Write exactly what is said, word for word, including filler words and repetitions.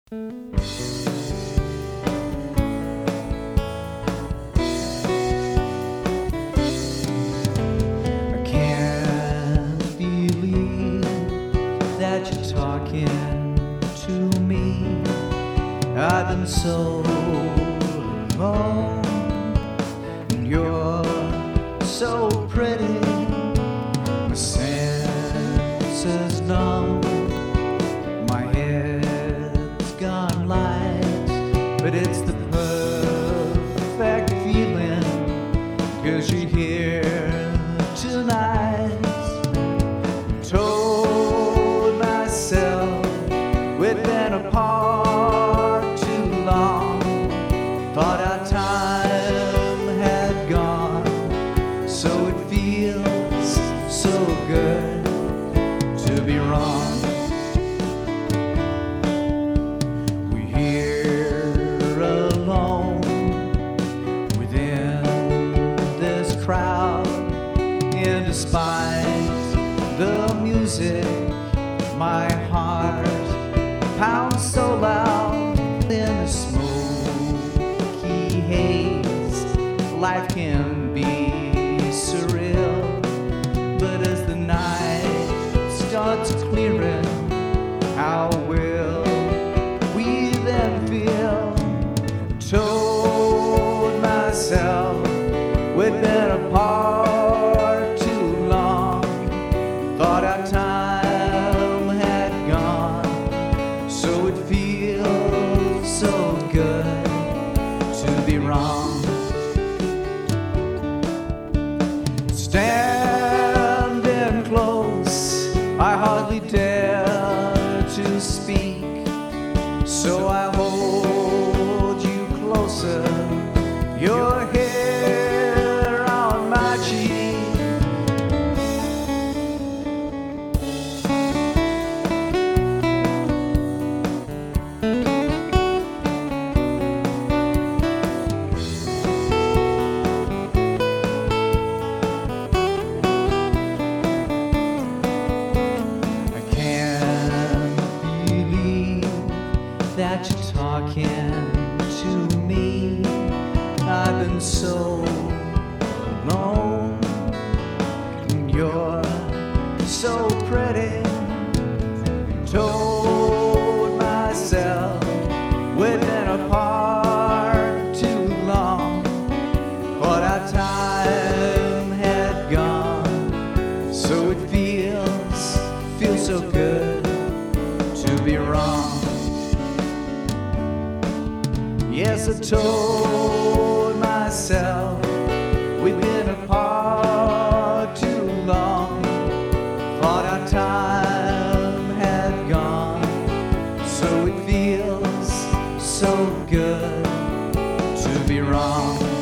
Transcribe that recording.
I can't believe that you're talking to me. I've been so alone, and you're so pretty. My senses numb, my head's gone light, but it's the perfect feeling, 'cause you're here tonight. Told myself we'd been apart too long, thought our time had gone, so it feels so good to be wrong. We're here alone within this crowd, and despite the music, my heart pounds so loud. In the smoky haze, life can be surreal, but as the night starts clearing, how will we then feel? Told myself we'd been apart too long, thought our time had gone, so it feels so good to be wrong. Standing close, I hardly dare to speak, so I hold you closer, your hair on my cheek. I can't believe that you're talking to me. I've been so alone, and you're so pretty. Told myself we'd been apart too long, but our time had gone, so it feels, feels so good to be wrong. Yes, I told myself we've been apart too long, thought our time had gone, so it feels so good to be wrong.